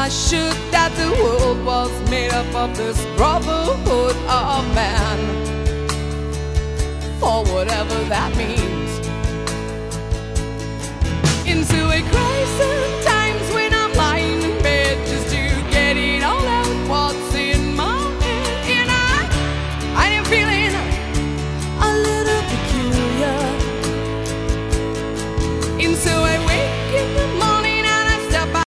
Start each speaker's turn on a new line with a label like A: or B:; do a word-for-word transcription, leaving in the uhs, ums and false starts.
A: I should that the world was made up of this brotherhood of man, for whatever that means.